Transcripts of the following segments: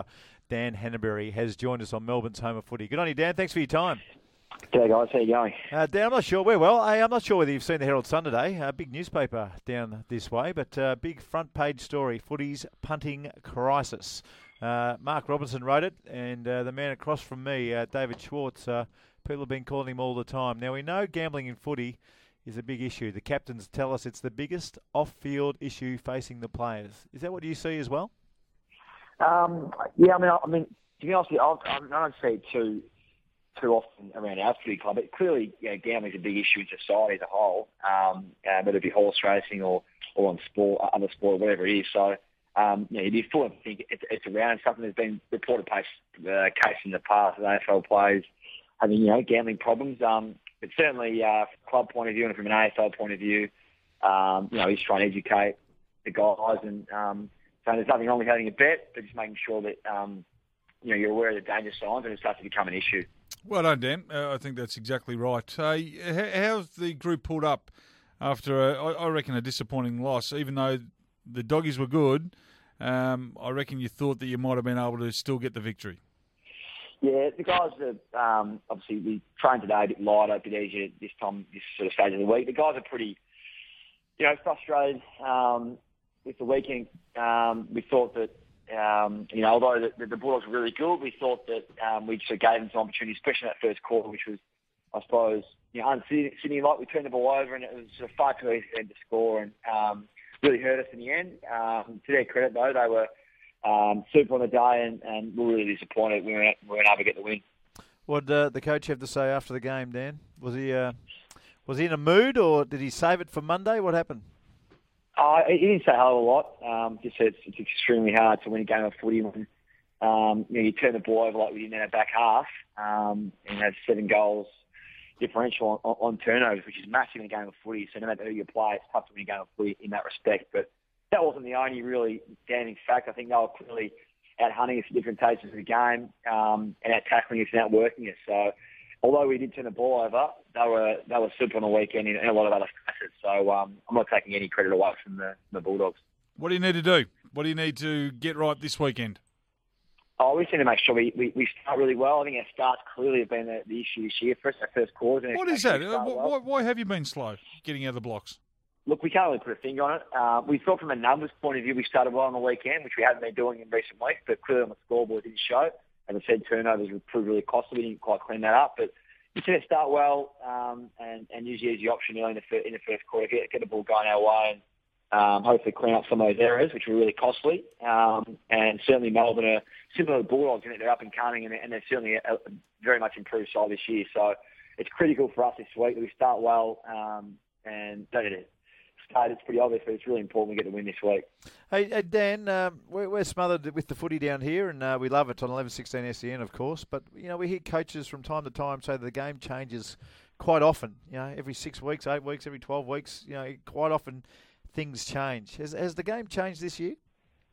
Dan Hannaberry has joined us on Melbourne's Home of Footy. Good on you, Dan. Thanks for your time. G'day guys, how you going? Dan, I'm not sure. We're well. I'm not sure whether you've seen the Herald Sun today. A big newspaper down this way, but big front page story, footy's punting crisis. Mark Robinson wrote it, and the man across from me, David Schwartz, people have been calling him all the time. Now, we know gambling in footy is a big issue. The captains tell us it's the biggest off-field issue facing the players. Is that what you see as well? Yeah, I mean, to be honest with you, I don't see it too often around our footy club. But clearly, gambling is a big issue in society as a whole, whether it be horse racing or on sport, other sport, whatever it is. So, you'd be full of think it's around something that's been reported case in the past of AFL players having, gambling problems. But certainly, from a club point of view and from an AFL point of view, he's trying to educate the guys and saying there's nothing wrong with having a bet, but just making sure that, you're aware of the danger signs and it starts to become an issue. Well done, Dan. I think that's exactly right. How's the group pulled up after, I reckon, a disappointing loss? Even though the doggies were good, I reckon you thought that you might have been able to still get the victory. Yeah, the guys are, obviously, we trained today a bit lighter, a bit easier this sort of stage of the week. The guys are pretty, frustrated with the weekend. We thought that, although the Bulldogs were really good, we thought that we just gave them some opportunities, especially in that first quarter, which was, I suppose, Sydney like we turned the ball over and it was sort of far too easy for them to score and really hurt us in the end. To their credit, though, they were super on the day and we were really disappointed we weren't able to get the win. What did the coach have to say after the game, Dan? Was he in a mood or did he save it for Monday? What happened? He didn't say a hell of a lot. Just said it's extremely hard to win a game of footy when you turn the ball over like we did in our back half and have 7 goals differential on turnovers, which is massive in a game of footy. So no matter who you play, it's tough to win a game of footy in that respect. But that wasn't the only really damning fact. I think they were clearly out hunting us at different stages of the game and out tackling us and out working us. So although we did turn the ball over, they were super on the weekend in a lot of other facets. So I'm not taking any credit away from the Bulldogs. What do you need to do? What do you need to get right this weekend? We just need to make sure we start really well. I think our starts clearly have been the issue this year for us, our first quarter. What is that? Why have you been slow getting out of the blocks? Look, we can't really put a finger on it. We thought from a numbers point of view we started well on the weekend, which we haven't been doing in recent weeks, but clearly on the scoreboard it didn't show. As I said, turnovers would prove really costly. We didn't quite clean that up, but we need to start well and use the easy option early in the first quarter, get the ball going our way and hopefully clean up some of those errors, which were really costly. And certainly Melbourne are similar to the Bulldogs in that they're up and coming and they're certainly a very much improved side this year. So it's critical for us this week that we start well and don't need to start. It's pretty obvious, but it's really important we get the win this week. Hey Dan, we're smothered with the footy down here, and we love it on 11:16 SEN, of course. But we hear coaches from time to time say the game changes quite often. Every 6 weeks, 8 weeks, every 12 weeks. Quite often things change. Has the game changed this year?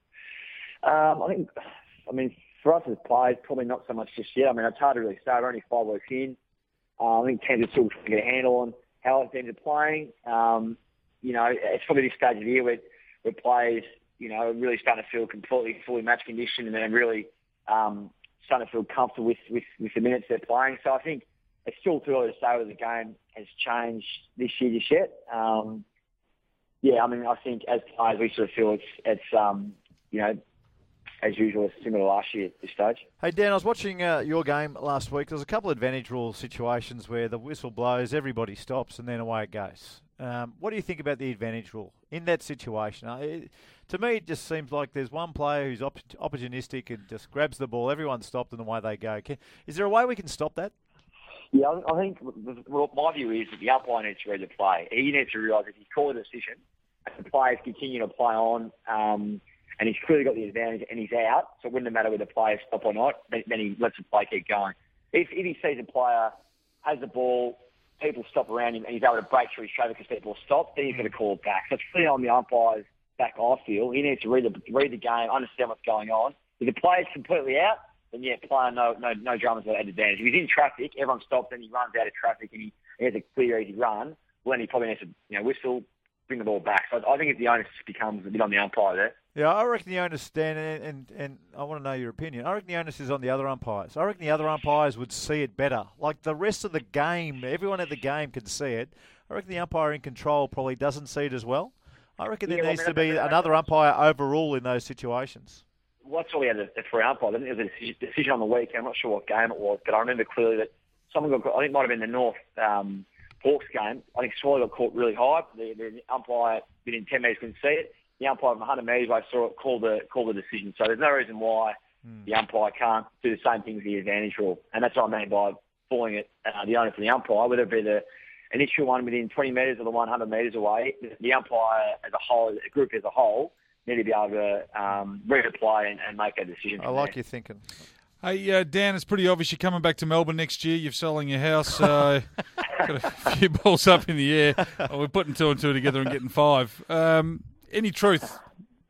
I mean, for us as players, probably not so much just yet. I mean, it's hard to really say. We're only 5 weeks in. I think teams are still trying to get a handle on how other teams are playing. It's probably this stage of the year where players, really starting to feel completely fully match conditioned and then really starting to feel comfortable with the minutes they're playing. So I think it's still too early to say whether the game has changed this year just yet. I think as players we sort of feel it's as usual, similar to last year at this stage. Hey Dan, I was watching your game last week. There was a couple of advantage rule situations where the whistle blows, everybody stops, and then away it goes. What do you think about the advantage rule in that situation? To me, it just seems like there's one player who's opportunistic and just grabs the ball, everyone's stopped, and away they go. Is there a way we can stop that? Yeah, I think my view is that the umpire needs to read the play. He needs to realise if he calls a decision and the players continue to play on and he's clearly got the advantage and he's out, so it wouldn't matter whether the players stop or not, then he lets the play keep going. If he sees a player has the ball, people stop around him and he's able to break through his traffic because people stop, then he's going to call it back. So it's clearly on the umpire's back, I feel. He needs to read the game, understand what's going on. If the player's completely out, then player no dramas at advantage. If he's in traffic, everyone stops, then he runs out of traffic and he has a clear, easy run, well then he probably needs to whistle, bring the ball back. So I think if the onus becomes a bit on the umpire there. Yeah, I reckon the onus, Dan, and I want to know your opinion. I reckon the onus is on the other umpires. I reckon the other umpires would see it better. Like the rest of the game, everyone at the game can see it. I reckon the umpire in control probably doesn't see it as well. I reckon there needs to be another umpire overall in those situations. What's all we had the three umpires? I think there was a decision on the weekend. I'm not sure what game it was, but I remember clearly that someone got, I think it might have been the North Hawks game. I think Swallow got caught really high. The umpire within 10 metres couldn't see it. The umpire from 100 metres away saw it, called the decision. So there's no reason why the umpire can't do the same thing with the advantage rule. And that's what I mean by falling it the onus on the umpire, whether it be the initial one within 20 metres or the 100 metres away. The umpire as a whole, the group as a whole, need to be able to read a play and make a decision. I like your thinking. Hey, Dan, it's pretty obvious you're coming back to Melbourne next year. You're selling your house. Got a few balls up in the air. We're putting two and two together and getting five. Any truth?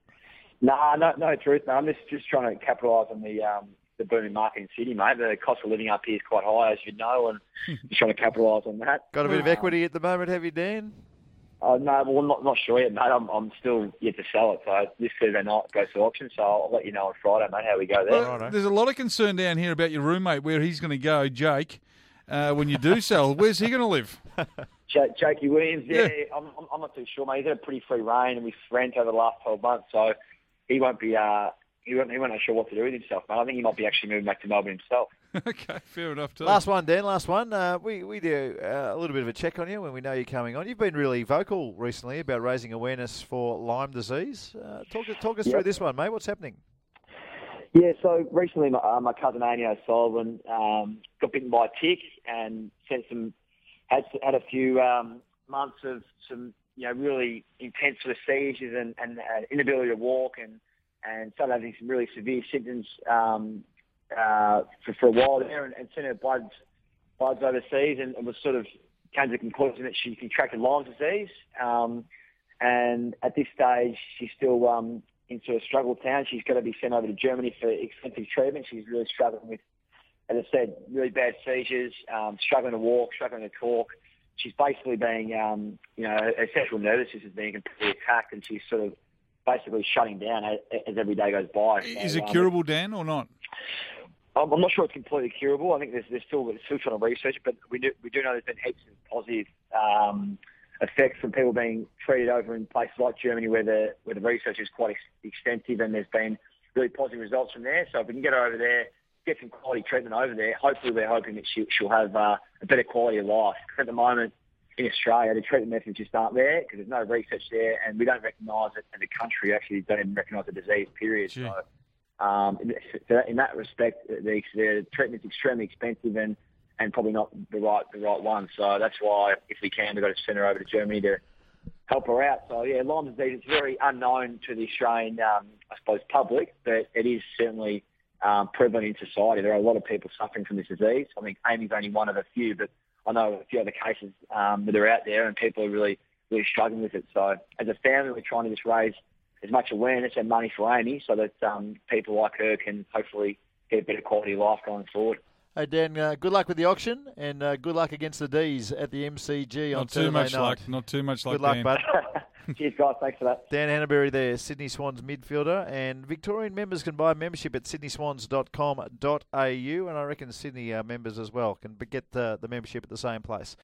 No truth. No, I'm just trying to capitalise on the booming market in Sydney, mate. The cost of living up here is quite high, as you know, and just trying to capitalise on that. Got a bit of equity at the moment, have you, Dan? No, well, not sure yet, mate. I'm still yet to sell it. So this Saturday night it goes to auction, so I'll let you know on Friday, mate, how we go there. Well, there's a lot of concern down here about your roommate, where he's going to go, Jake, when you do sell. Where's he going to live? Jakey Williams, yeah. I'm not too sure, mate. He's had a pretty free reign, and we've rent over the last 12 months, so he won't be. He won't know sure what to do with himself, mate. I think he might be actually moving back to Melbourne himself. Okay, fair enough, too. Last one, Dan, last one. We do a little bit of a check on you when we know you're coming on. You've been really vocal recently about raising awareness for Lyme disease. Talk us through this one, mate. What's happening? Yeah, so recently my cousin Amy O'Sullivan got bitten by a tick and had a few months of some really intense sort of seizures and inability to walk and started having some really severe symptoms for a while there, and sent her bloods overseas, and was sort of came to the conclusion that she contracted Lyme disease. And at this stage, she's still in sort of struggle town. She's got to be sent over to Germany for extensive treatment. She's really struggling with, as I said, really bad seizures, struggling to walk, struggling to talk. She's basically being, her central nervous system is being completely attacked, and she's sort of basically shutting down as every day goes by. Is it curable, Dan, or not? I'm not sure it's completely curable. I think they're still trying to research it, but we do know there's been heaps of positive effects from people being treated over in places like Germany where the research is quite extensive, and there's been really positive results from there. So if we can get her over there, get some quality treatment over there, hopefully we're hoping that she'll have a better quality of life. At the moment in Australia, the treatment methods just aren't there because there's no research there, and we don't recognise it as a country. Actually, don't even recognise the disease, period. Gee. So in that respect, the treatment's extremely expensive and probably not the right one. So that's why, if we can, we've got to send her over to Germany to help her out. So yeah, Lyme disease, it's very unknown to the Australian, I suppose, public, but it is certainly prevalent in society. There are a lot of people suffering from this disease. I think Amy's only one of a few, but I know a few other cases that are out there, and people are really, really struggling with it. So as a family, we're trying to just raise as much awareness and money for Amy so that people like her can hopefully get a better quality of life going forward. Hey, Dan, good luck with the auction, and good luck against the D's at the MCG on Saturday night. Not too much like Good luck, Dan. bud. Cheers, guys. Thanks for that. Dan Hannaberry there, Sydney Swans midfielder, and Victorian members can buy membership at sydneyswans.com.au, and I reckon Sydney members as well can get the membership at the same place.